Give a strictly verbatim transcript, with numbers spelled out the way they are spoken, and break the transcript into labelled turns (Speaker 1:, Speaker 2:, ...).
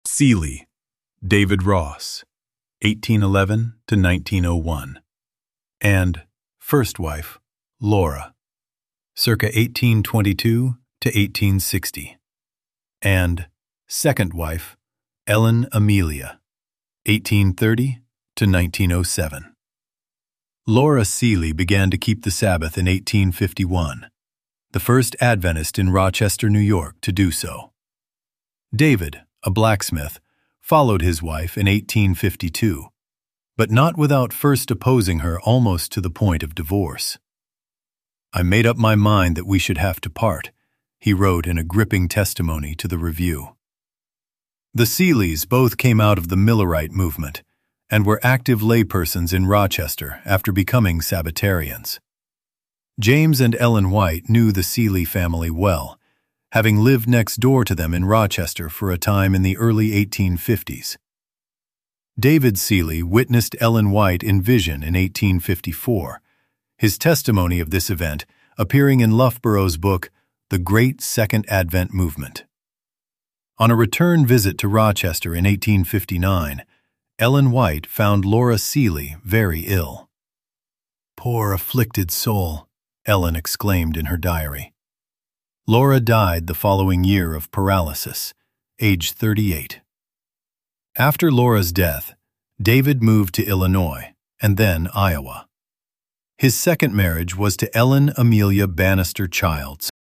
Speaker 1: Seeley, David Ross, eighteen eleven to nineteen oh one, and first wife, Laura, circa eighteen twenty-two to eighteen sixty, and second wife, Ellen Amelia, eighteen thirty to nineteen oh seven. Laura Seeley began to keep the Sabbath in eighteen fifty-one, the first Adventist in Rochester, New York, to do so. David, a blacksmith, followed his wife in eighteen fifty-two, but not without first opposing her almost to the point of divorce. "I made up my mind that we should have to part," he wrote in a gripping testimony to the Review. The Seeleys both came out of the Millerite movement and were active laypersons in Rochester after becoming Sabbatarians. James and Ellen White knew the Seeley family well, having lived next door to them in Rochester for a time in the early eighteen fifties. David Seeley witnessed Ellen White in vision in eighteen fifty-four, his testimony of this event appearing in Loughborough's book, The Great Second Advent Movement. On a return visit to Rochester in eighteen fifty-nine, Ellen White found Laura Seeley very ill. "Poor afflicted soul," Ellen exclaimed in her diary. Laura died the following year of paralysis, age thirty-eight. After Laura's death, David moved to Illinois and then Iowa. His second marriage was to Ellen Amelia Bannister Childs,